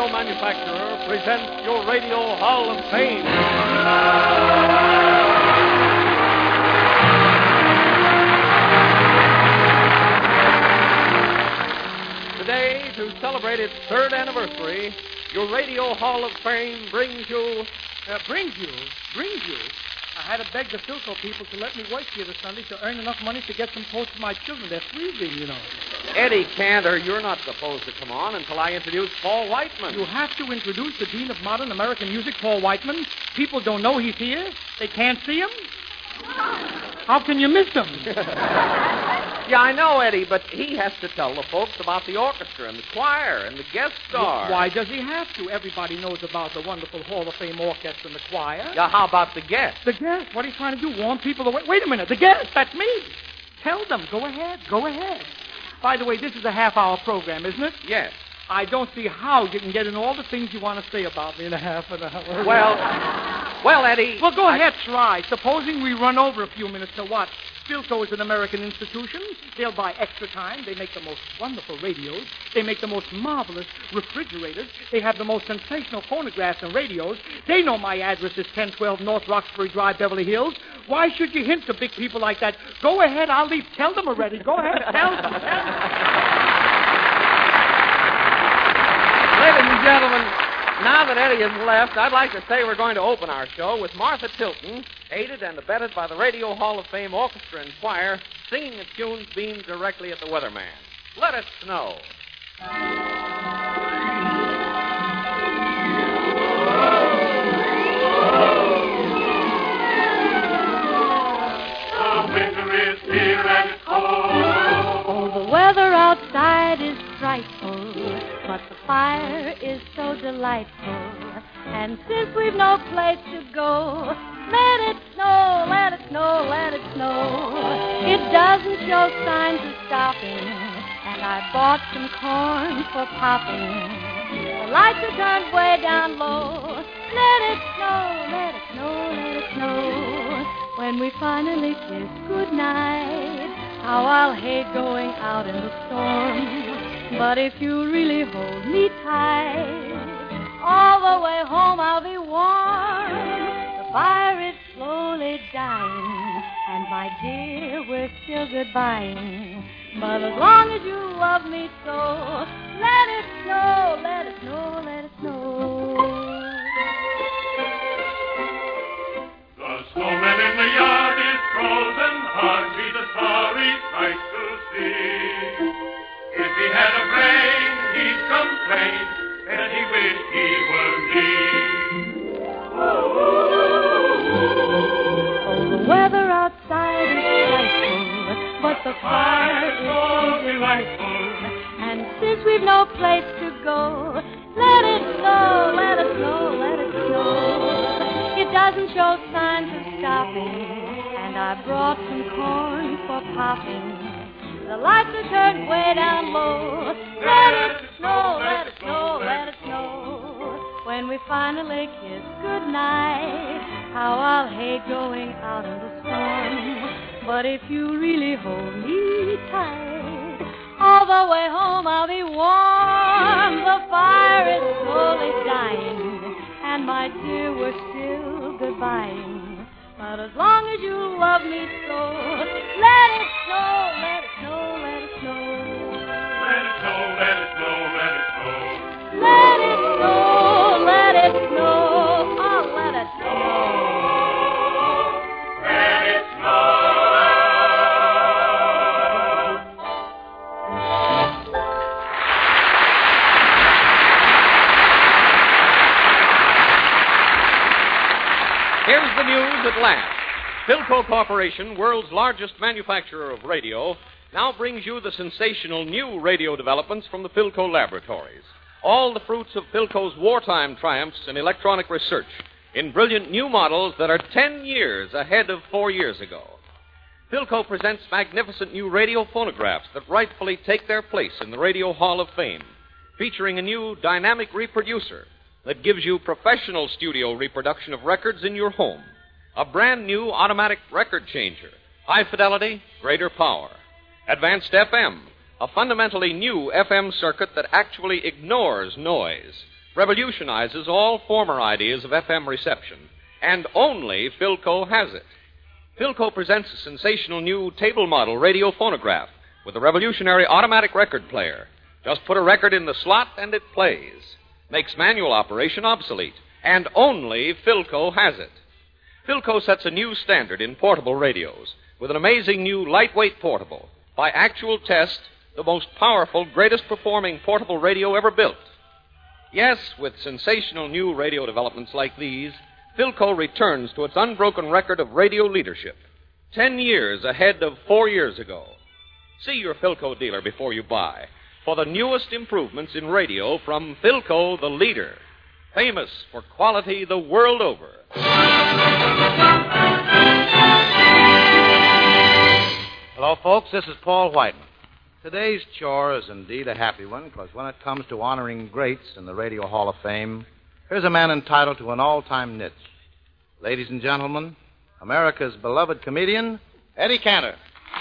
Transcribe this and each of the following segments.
radio manufacturer, presents your Radio Hall of Fame. Today, to celebrate its third anniversary, your Radio Hall of Fame brings you... Brings you? I had to beg the Philco people to let me work here this Sunday to earn enough money to get some posts for my children. They're freezing, you know. Eddie Cantor, you're not supposed to come on until I introduce Paul Whiteman. You have to introduce the Dean of Modern American Music, Paul Whiteman. People don't know he's here. They can't see him. How can you miss him? Yeah, I know, Eddie, but he has to tell the folks about the orchestra and the choir and the guest stars. Why does he have to? Everybody knows about the wonderful Hall of Fame orchestra and the choir. Yeah, how about the guests? The guests? What are you trying to do? Warn people away? Wait a minute. The guests? That's me. Tell them. Go ahead. By the way, this is a half-hour program, isn't it? Yes. I don't see how you can get in all the things you want to say about me in a half an hour. Well, Eddie... Well, go ahead, try. Supposing we run over a few minutes to what? Philco is an American institution. They'll buy extra time. They make the most wonderful radios. They make the most marvelous refrigerators. They have the most sensational phonographs and radios. They know my address is 1012 North Roxbury Drive, Beverly Hills. Why should you hint to big people like that? Go ahead, I'll leave. Tell them already. Go ahead, tell them. Ladies and gentlemen, now that Eddie has left, I'd like to say we're going to open our show with Martha Tilton, aided and abetted by the Radio Hall of Fame Orchestra and Choir, singing a tune beamed directly at the weatherman. Let It Snow. The winter is here and it's cold. Oh, the weather outside is frightful, but the fire is so delightful. And since we've no place to go, let it snow, let it snow, let it snow. It doesn't show signs of stopping, and I bought some corn for popping. The lights are turned way down low. Let it snow, let it snow, let it snow. When we finally kiss goodnight, how I'll hate going out in the storm. But if you really hold me tight, all the way home I'll be warm. The fire is slowly dying, and my dear, we're still goodbying. But as long as you love me so, let it snow, let it snow, let it snow. The snowman in the yard is frozen, hardly the sorry sight to see. If he had a brain, he'd complain, and he wished he were me. Oh, the weather outside is frightful, but the fire is so delightful. And since we've no place to go, let it snow, let it snow, let it snow. It doesn't show signs of stopping, and I brought some corn for popping. The lights are turned way down low. Let it snow, let it snow, let it snow. When we finally kiss goodnight, how I'll hate going out in the storm. But if you really hold me tight, all the way home I'll be warm. The fire is slowly dying, and my dear, we're still goodbying. But as long as you love me so, let it snow, let it snow, let it snow. Let it snow, let it snow, let it snow. Let it snow, let it snow, oh, let it snow. Let it snow. Here's the news at last. Philco Corporation, world's largest manufacturer of radio, now brings you the sensational new radio developments from the Philco laboratories. All the fruits of Philco's wartime triumphs in electronic research in brilliant new models that are 10 years ahead of 4 years ago. Philco presents magnificent new radio phonographs that rightfully take their place in the Radio Hall of Fame, featuring a new dynamic reproducer that gives you professional studio reproduction of records in your home, a brand new automatic record changer, high fidelity, greater power, advanced FM, a fundamentally new FM circuit that actually ignores noise, revolutionizes all former ideas of FM reception, and only Philco has it. Philco presents a sensational new table model radio phonograph with a revolutionary automatic record player. Just put a record in the slot and it plays. Makes manual operation obsolete, and only Philco has it. Philco sets a new standard in portable radios with an amazing new lightweight portable. By actual test, the most powerful, greatest performing portable radio ever built. Yes, with sensational new radio developments like these, Philco returns to its unbroken record of radio leadership, 10 years ahead of 4 years ago. See your Philco dealer before you buy for the newest improvements in radio from Philco, the leader, famous for quality the world over. Hello, folks. This is Paul Whiteman. Today's chore is indeed a happy one, because when it comes to honoring greats in the Radio Hall of Fame, here's a man entitled to an all-time niche. Ladies and gentlemen, America's beloved comedian, Eddie Cantor.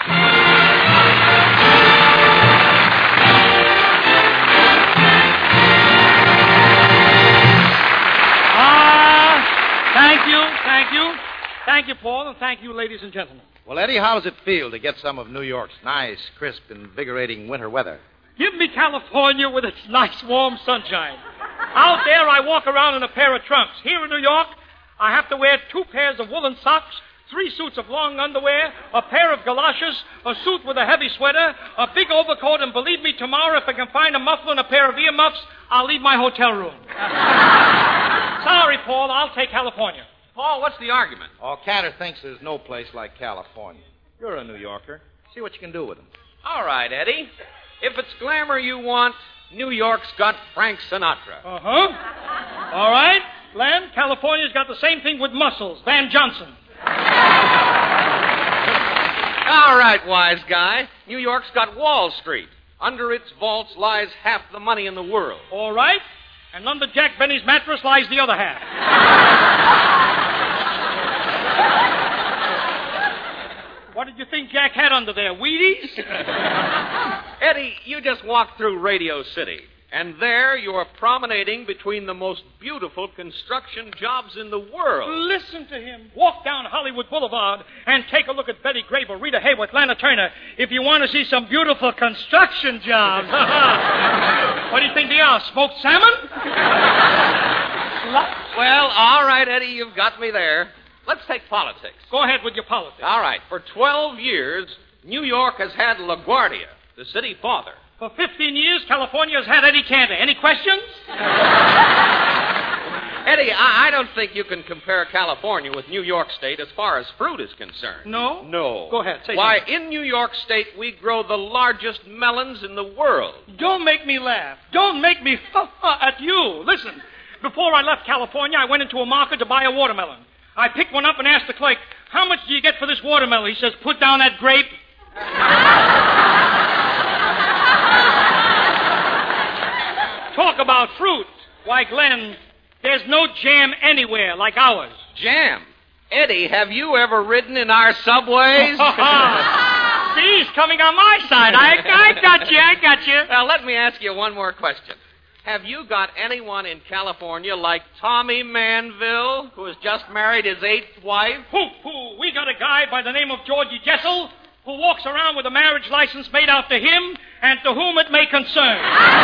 Thank you, Paul, and thank you, ladies and gentlemen. Well, Eddie, how does it feel to get some of New York's nice, crisp, invigorating winter weather? Give me California with its nice, warm sunshine. Out there, I walk around in a pair of trunks. Here in New York, I have to wear 2 pairs of woolen socks, 3 suits of long underwear, a pair of galoshes, a suit with a heavy sweater, a big overcoat, and believe me, tomorrow, if I can find a muffler and a pair of earmuffs, I'll leave my hotel room. Sorry, Paul, I'll take California. Paul, what's the argument? Oh, Cantor thinks there's no place like California. You're a New Yorker. See what you can do with him. All right, Eddie. If it's glamour you want, New York's got Frank Sinatra. Uh-huh. All right, Len, California's got the same thing with muscles, Van Johnson. All right, wise guy. New York's got Wall Street. Under its vaults lies half the money in the world. All right, and under Jack Benny's mattress lies the other half. What did you think Jack had under there, Wheaties? Eddie, you just walked through Radio City, and there you're promenading between the most beautiful construction jobs in the world. Listen to him. Walk down Hollywood Boulevard and take a look at Betty Grable, Rita Hayworth, Lana Turner, if you want to see some beautiful construction jobs. What do you think they are, smoked salmon? Well, all right, Eddie, you've got me there. Let's take politics. Go ahead with your politics. All right. For 12 years, New York has had LaGuardia, the city father. For 15 years, California's had Eddie Cantor. Any questions? Eddie, I don't think you can compare California with New York State as far as fruit is concerned. No? No. Go ahead, say Why, something. in New York State, we grow the largest melons in the world. Don't make me laugh. Don't make me at you. Listen, before I left California, I went into a market to buy a watermelon. I picked one up and asked the clerk, how much do you get for this watermelon? He says, put down that grape. Talk about fruit. Why, Glenn, there's no jam anywhere like ours. Jam? Eddie, have you ever ridden in our subways? See, he's coming on my side. I got you. Now, let me ask you one more question. Have you got anyone in California like Tommy Manville, who has just married his 8th wife? We got a guy by the name of Georgie Jessel who walks around with a marriage license made out to him and to whom it may concern.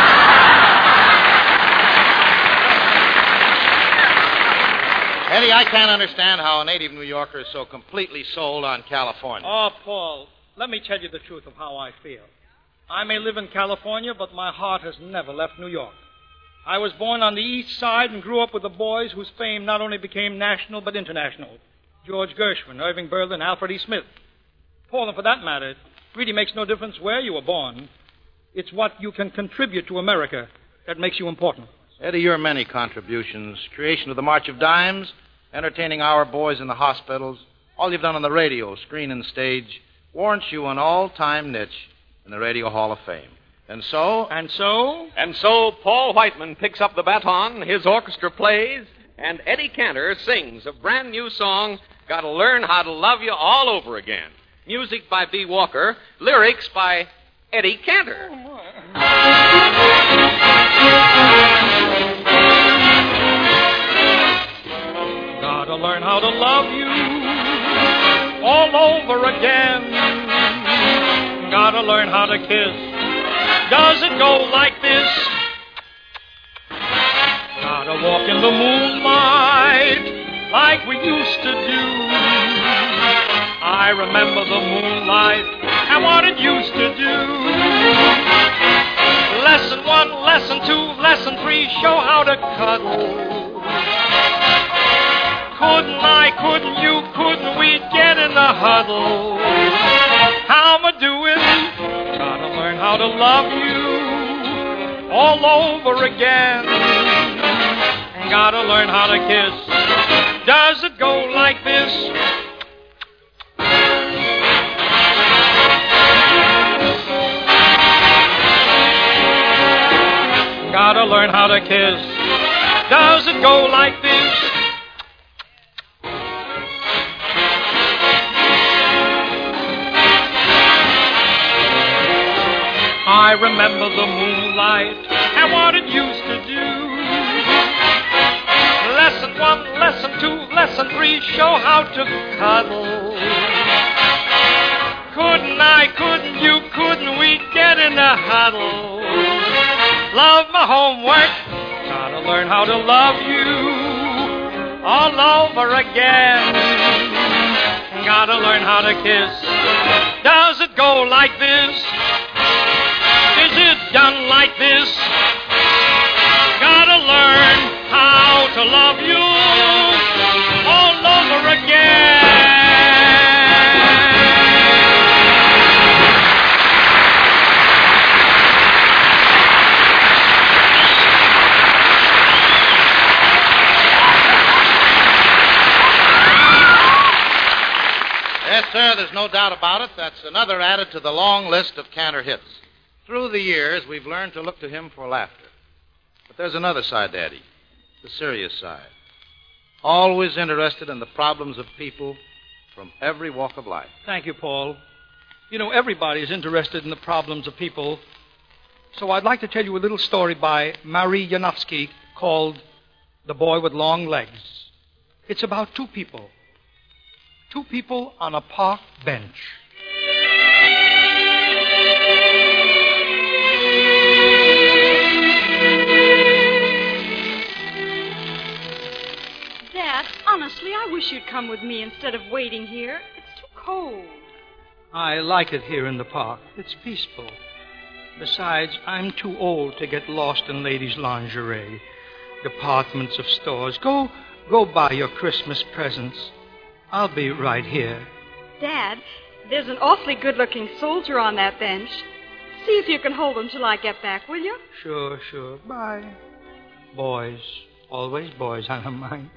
Eddie, I can't understand how a native New Yorker is so completely sold on California. Oh, Paul, let me tell you the truth of how I feel. I may live in California, but my heart has never left New York. I was born on the East Side and grew up with the boys whose fame not only became national but international. George Gershwin, Irving Berlin, Alfred E. Smith. Paul, and for that matter, it really makes no difference where you were born. It's what you can contribute to America that makes you important. Eddie, your many contributions, creation of the March of Dimes, entertaining our boys in the hospitals, all you've done on the radio, screen, and stage, warrants you an all-time niche in the Radio Hall of Fame. And so, Paul Whiteman picks up the baton, his orchestra plays, and Eddie Cantor sings a brand new song, Gotta Learn How to Love You All Over Again. Music by B. Walker, lyrics by Eddie Cantor. Gotta learn how to love you all over again. Gotta learn how to kiss. Does it go like this? Gotta walk in the moonlight like we used to do. I remember the moonlight and what it used to do. Lesson 1, lesson 2, lesson 3, show how to cuddle. Couldn't I, couldn't you, couldn't we get in the huddle? How am I doing? Gotta learn how to love you all over again. Gotta learn how to kiss. Does it go like this? Gotta learn how to kiss. Does it go like this? I remember the moonlight and what it used to do. Lesson 1, lesson 2, lesson 3, show how to cuddle. Couldn't I, couldn't you, couldn't we get in the huddle? Love my homework, gotta learn how to love you all over again. Gotta learn how to kiss. Does it go like this? Is it done like this? Gotta learn how to love you all over again. Yes, sir, there's no doubt about it. That's another added to the long list of Cantor hits. Through the years, we've learned to look to him for laughter. But there's another side to Eddie, the serious side. Always interested in the problems of people from every walk of life. Thank you, Paul. You know, everybody is interested in the problems of people. So I'd like to tell you a little story by Marie Yanofsky called The Boy with Long Legs. It's about two people. Two people on a park bench. Dad, honestly, I wish you'd come with me instead of waiting here. It's too cold. I like it here in the park. It's peaceful. Besides, I'm too old to get lost in ladies' lingerie, departments of stores. Go buy your Christmas presents. I'll be right here. Dad, there's an awfully good-looking soldier on that bench. See if you can hold him till I get back, will you? Sure. Bye. Boys. Always boys, I don't mind.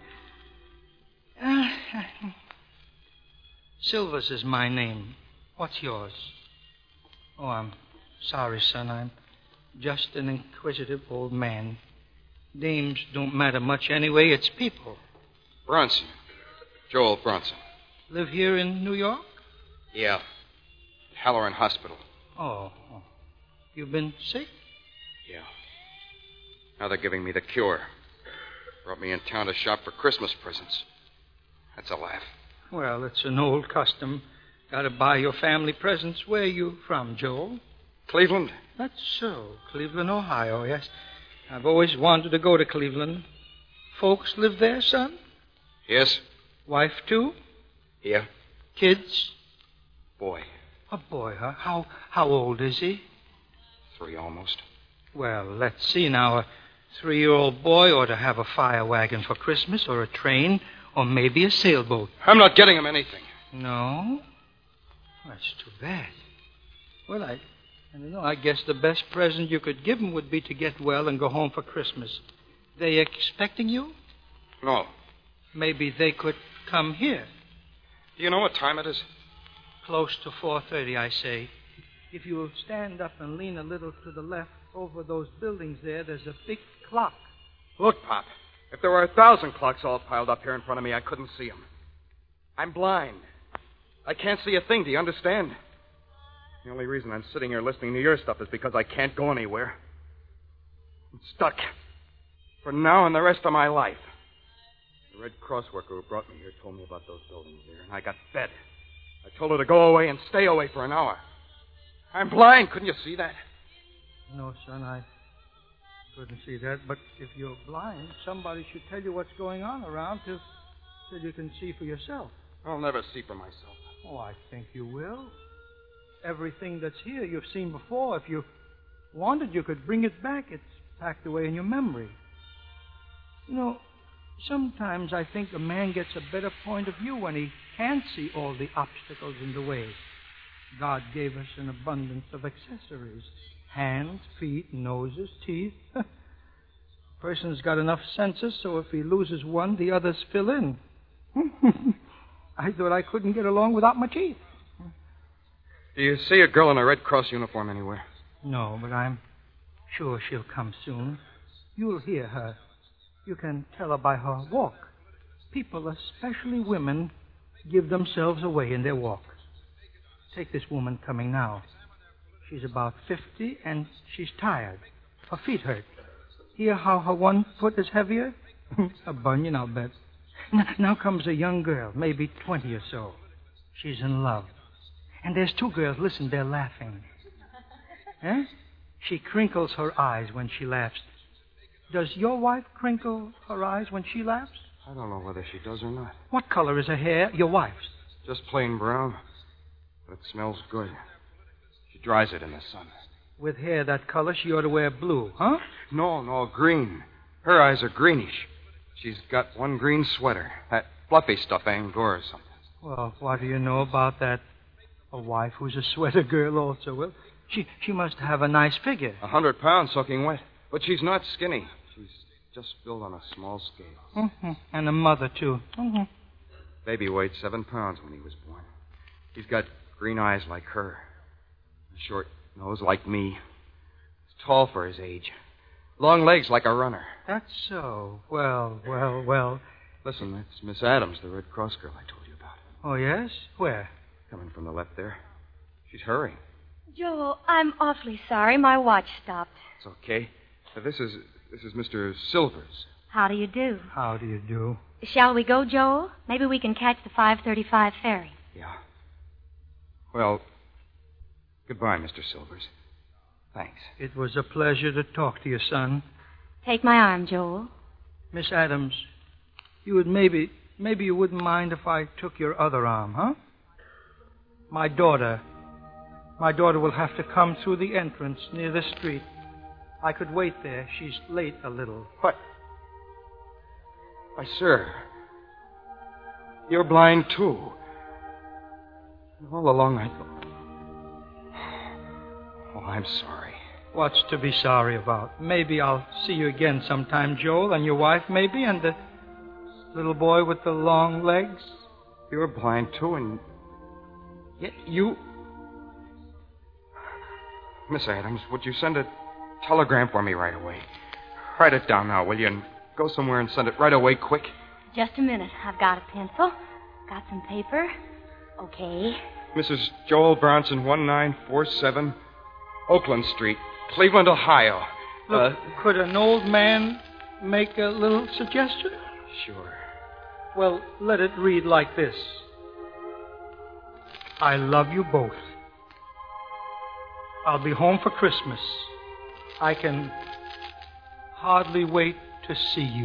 Silvers is my name. What's yours? Oh, I'm sorry, son. I'm just an inquisitive old man. Names don't matter much anyway. It's people. Bronson. Joel Bronson. Live here in New York? Yeah. Halloran Hospital. Oh. You've been sick? Yeah. Now they're giving me the cure. Brought me in town to shop for Christmas presents. That's a laugh. Well, it's an old custom. Got to buy your family presents. Where are you from, Joel? Cleveland? That's so. Cleveland, Ohio, yes. I've always wanted to go to Cleveland. Folks live there, son? Yes. Wife, too? Yeah. Kids? Boy. A boy, huh? How old is he? 3 almost. Well, let's see now. A 3-year-old boy ought to have a fire wagon for Christmas, or a train, or maybe a sailboat. I'm not getting him anything. No? That's too bad. Well, I don't know. I guess the best present you could give him would be to get well and go home for Christmas. They expecting you? No. Maybe they could come here. Do you know what time it is? Close to 4:30, I say. If you'll stand up and lean a little to the left over those buildings there's a big clock. Look, Pop. If there were 1,000 clocks all piled up here in front of me, I couldn't see them. I'm blind. I can't see a thing. Do you understand? The only reason I'm sitting here listening to your stuff is because I can't go anywhere. I'm stuck. For now and the rest of my life. The The Red Cross worker who brought me here told me about those buildings there, and I got fed. I told her to go away and stay away for an hour. I'm blind. Couldn't you see that? No, son, I couldn't see that. But if you're blind, somebody should tell you what's going on around so you can see for yourself. I'll never see for myself. Oh, I think you will. Everything that's here you've seen before. If you wanted, you could bring it back. It's packed away in your memory. You know, sometimes I think a man gets a better point of view when he can't see all the obstacles in the way. God gave us an abundance of accessories. Hands, feet, noses, teeth. A person's got enough senses, so if he loses one, the others fill in. I thought I couldn't get along without my teeth. Do you see a girl in a Red Cross uniform anywhere? No, but I'm sure she'll come soon. You'll hear her. You can tell her by her walk. People, especially women, give themselves away in their walk. Take this woman coming now. She's about 50, and she's tired. Her feet hurt. Hear how her one foot is heavier? A bunion, I'll bet. Now comes a young girl, maybe 20 or so. She's in love. And there's two girls. Listen, they're laughing. Eh? She crinkles her eyes when she laughs. Does your wife crinkle her eyes when she laughs? I don't know whether she does or not. What color is her hair, your wife's? Just plain brown. But it smells good. She dries it in the sun. With hair that color, she ought to wear blue, huh? No, green. Her eyes are greenish. She's got one green sweater. That fluffy stuff, Angora or something. Well, what do you know about that? A wife who's a sweater girl also. Well, she must have a nice figure. 100 pounds soaking wet. But she's not skinny. She's just built on a small scale. Mm-hmm. And a mother, too. Mm-hmm. Baby weighed 7 pounds when he was born. He's got green eyes like her. A short nose like me. He's tall for his age. Long legs like a runner. That's so. Well. Listen, that's Miss Adams, the Red Cross girl I told you about. Oh, yes? Where? Coming from the left there. She's hurrying. Joel, I'm awfully sorry. My watch stopped. It's okay. This is Mr. Silvers. How do you do? How do you do? Shall we go, Joel? Maybe we can catch the 5:35 ferry. Yeah. Well, goodbye, Mr. Silvers. Thanks. It was a pleasure to talk to you, son. Take my arm, Joel. Miss Adams, you would maybe you wouldn't mind if I took your other arm, huh? My daughter will have to come through the entrance near the street. I could wait there. She's late a little. What? Why, sir, you're blind, too. All along I thought... Oh, I'm sorry. What's to be sorry about? Maybe I'll see you again sometime, Joel, and your wife, maybe, and the little boy with the long legs. You're blind, too, and yet you... Miss Adams, would you send a telegram for me right away? Write it down now, will you? And go somewhere and send it right away, quick. Just a minute. I've got a pencil. Got some paper. Okay. Mrs. Joel Bronson, 1947, Oakland Street, Cleveland, Ohio. Look, could an old man make a little suggestion? Sure. Well, let it read like this. I love you both. I'll be home for Christmas. I can hardly wait to see you.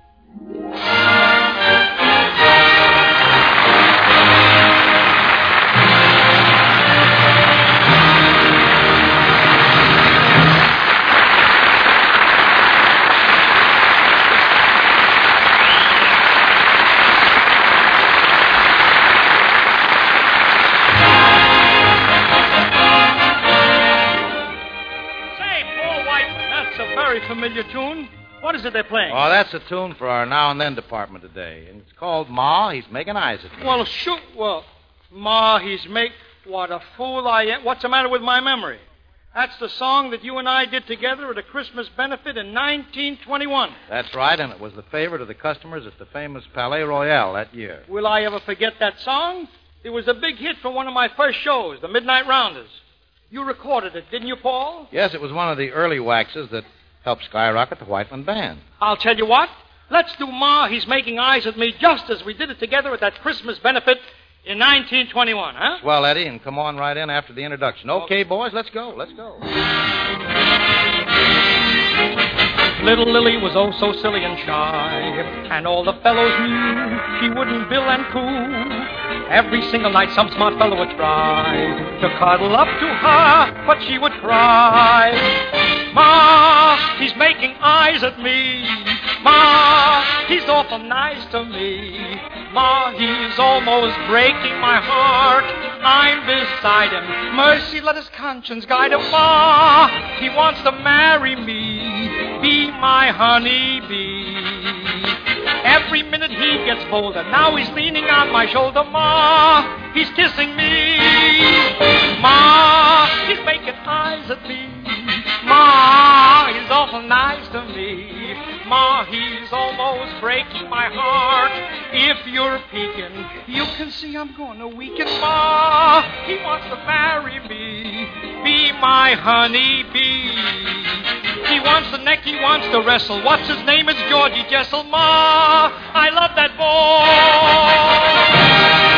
Familiar tune. What is it they're playing? Oh, that's a tune for our Now and Then department today. And it's called Ma, He's Making Eyes at Me. Well, shoot. Well, Ma, he's make... What a fool I am. What's the matter with my memory? That's the song that you and I did together at a Christmas benefit in 1921. That's right, and it was the favorite of the customers at the famous Palais Royal that year. Will I ever forget that song? It was a big hit for one of my first shows, the Midnight Rounders. You recorded it, didn't you, Paul? Yes, it was one of the early waxes that helped skyrocket the Whiteman Band. I'll tell you what. Let's do Ma, He's Making Eyes at Me, just as we did it together at that Christmas benefit in 1921, huh? Well, Eddie, and come on right in after the introduction. Okay, boys, let's go. Let's go. Little Lily was oh so silly and shy, and all the fellows knew she wouldn't bill and coo. Every single night some smart fellow would try to cuddle up to her, but she would cry. Ma, he's making eyes at me. Ma, he's awful nice to me. Ma, he's almost breaking my heart. I'm beside him. Mercy, let his conscience guide him. Ma, he wants to marry me. Be my honeybee. Every minute he gets bolder. Now he's leaning on my shoulder. Ma, he's kissing me. Ma, he's making eyes at me. Ma, he's awful nice to me. Ma, he's almost breaking my heart. If you're peeking, you can see I'm gonna weaken. Ma, he wants to marry me. Be my honeybee. He wants the neck, he wants to wrestle. What's his name? It's Georgie Jessel. Ma, I love that boy.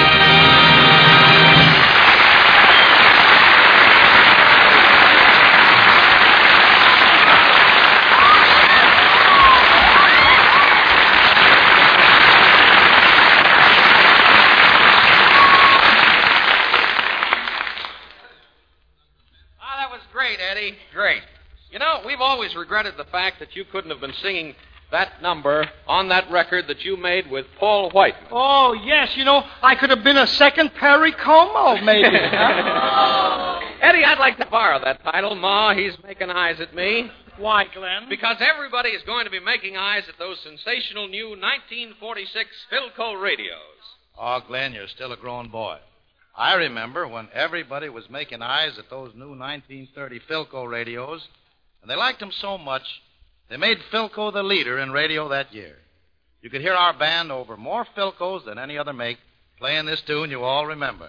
That was great, Eddie. Great. You know, we've always regretted the fact that you couldn't have been singing that number on that record that you made with Paul Whiteman. Oh, yes, you know, I could have been a second Perry Como, maybe. Eddie, I'd like to borrow that title, Ma, He's Making Eyes at Me. Why, Glenn? Because everybody is going to be making eyes at those sensational new 1946 Philco radios. Oh, Glenn, you're still a grown boy. I remember when everybody was making eyes at those new 1930 Philco radios, and they liked them so much, they made Philco the leader in radio that year. You could hear our band over more Philcos than any other make, playing this tune you all remember.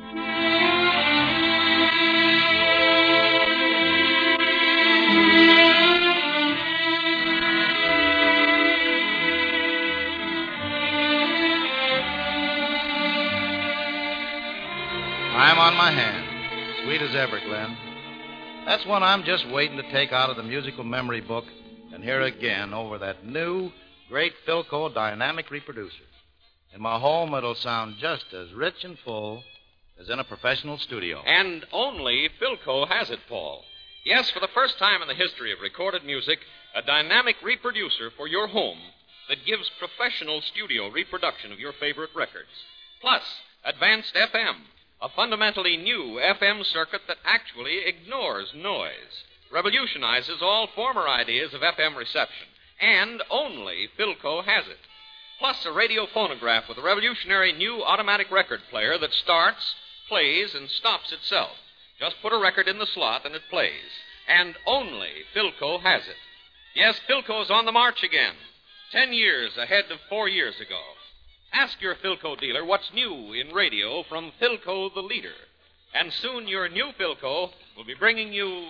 I'm on my hand. Sweet as ever, Glenn. That's one I'm just waiting to take out of the musical memory book and hear again over that new, great Philco dynamic reproducer. In my home, it'll sound just as rich and full as in a professional studio. And only Philco has it, Paul. Yes, for the first time in the history of recorded music, a dynamic reproducer for your home that gives professional studio reproduction of your favorite records. Plus, advanced FM. A fundamentally new FM circuit that actually ignores noise, revolutionizes all former ideas of FM reception, and only Philco has it. Plus a radio phonograph with a revolutionary new automatic record player that starts, plays, and stops itself. Just put a record in the slot and it plays. And only Philco has it. Yes, Philco's on the march again. 10 years ahead of 4 years ago. Ask your Philco dealer what's new in radio from Philco the leader. And soon your new Philco will be bringing you...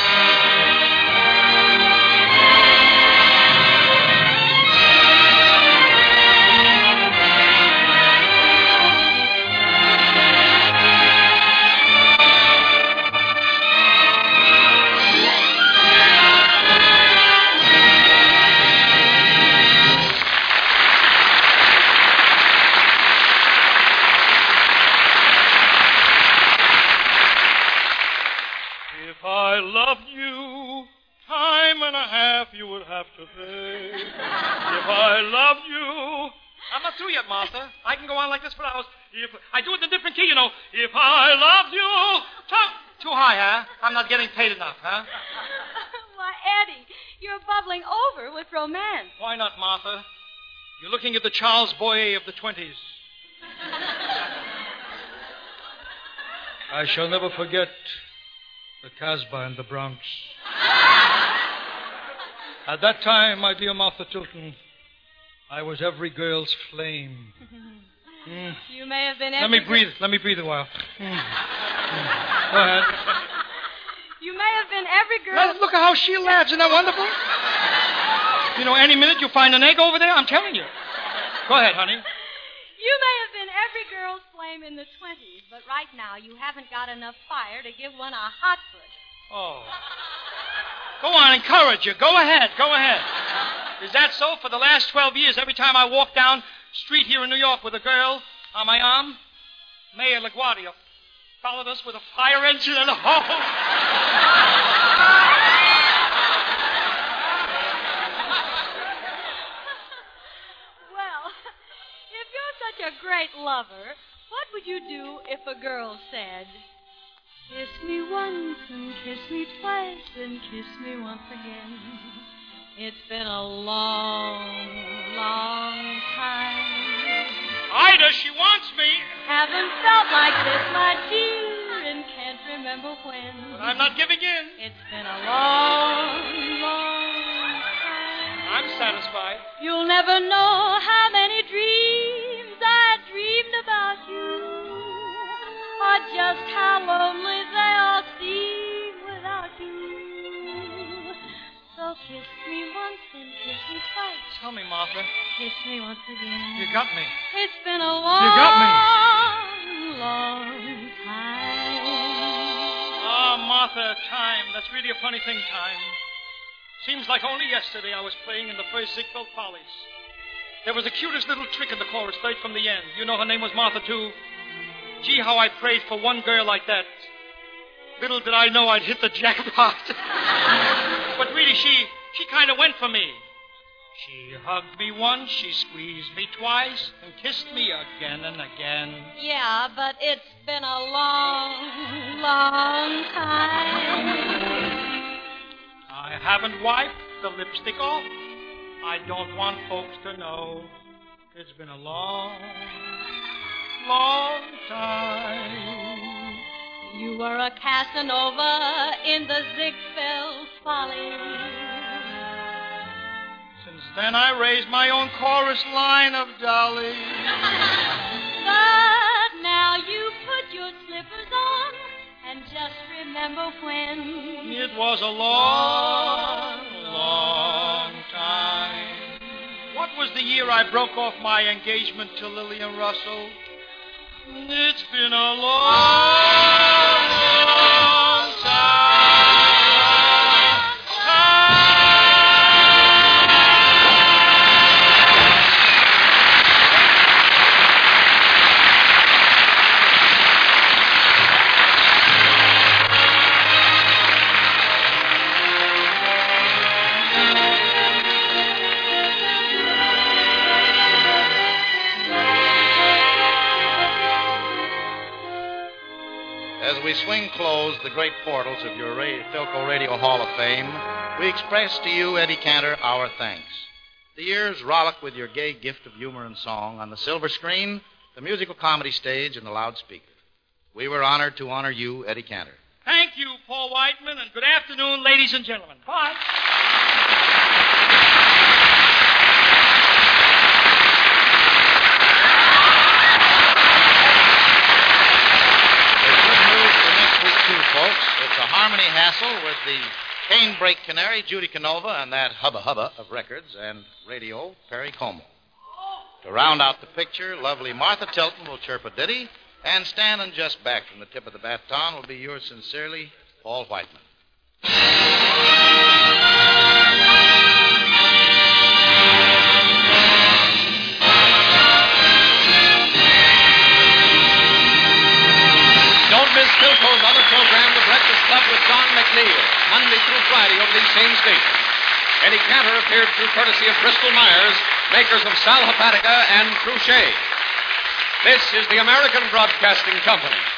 I loved you, time and a half you would have to pay. If I loved you... I'm not through yet, Martha. I can go on like this for hours. If I do it in a different key, you know. If I loved you... Too high, huh? I'm not getting paid enough, huh? Why, Eddie, you're bubbling over with romance. Why not, Martha? You're looking at the Charles Boyer of the 20s. I shall never forget... the Casbah in the Bronx. At that time, my dear Martha Tilton, I was every girl's flame. You may have been Let me breathe a while. Go ahead. You may have been every girl... Look at how she laughs. Isn't that wonderful? You know, any minute you'll find an egg over there, I'm telling you. Go ahead, honey. You may have been every girl's flame in the 20s, but right now you haven't got enough fire to give one a hot foot. Oh. Go on, encourage her. Go ahead. Is that so? For the last 12 years, every time I walk down street here in New York with a girl on my arm, Mayor LaGuardia followed us with a fire engine and a hose. Well, if you're such a great lover, what would you do if a girl said, kiss me once and kiss me twice and kiss me once again? It's been a long, long time. Ida, she wants me. Haven't felt like this, my dear, and can't remember when. But I'm not giving in. It's been a long, long time. I'm satisfied. You'll never know how many dreams I dreamed about you, or just how lonely they all seem without you. So kiss me once and kiss me twice. Tell me, Martha. Kiss me once again. You got me. It's been a long, You got me. long time. Ah, Martha, time. That's really a funny thing, time. Seems like only yesterday I was playing in the first Ziegfeld Follies. There was the cutest little trick in the chorus right from the end. You know her name was Martha, too. Gee, how I prayed for one girl like that. Little did I know I'd hit the jackpot. But really, she kind of went for me. She hugged me once, she squeezed me twice, and kissed me again and again. Yeah, but it's been a long, long time. I haven't wiped the lipstick off. I don't want folks to know. It's been a long, long time. You were a Casanova in the Ziegfeld Follies. Since then I raised my own chorus line of dollies. But now you put your slippers on and just remember when. It was a long, long time. What was the year I broke off my engagement to Lillian Russell? It's been a long, long time. As we swing closed the great portals of your Philco Radio Hall of Fame, we express to you, Eddie Cantor, our thanks. The years rollick with your gay gift of humor and song on the silver screen, the musical comedy stage, and the loudspeaker. We were honored to honor you, Eddie Cantor. Thank you, Paul Whiteman, and good afternoon, ladies and gentlemen. Bye. Folks, it's a Harmony Hassle with the Canebrake Canary, Judy Canova, and that hubba hubba of records and radio, Perry Como. To round out the picture, lovely Martha Tilton will chirp a ditty, and standing just back from the tip of the baton will be yours sincerely, Paul Whiteman. Don't miss Philco's other program, The Breakfast Club with John McNeil, Monday through Friday over these same stations. Eddie Cantor appeared through courtesy of Bristol Myers, makers of Sal Hepatica and Cruchet. This is the American Broadcasting Company.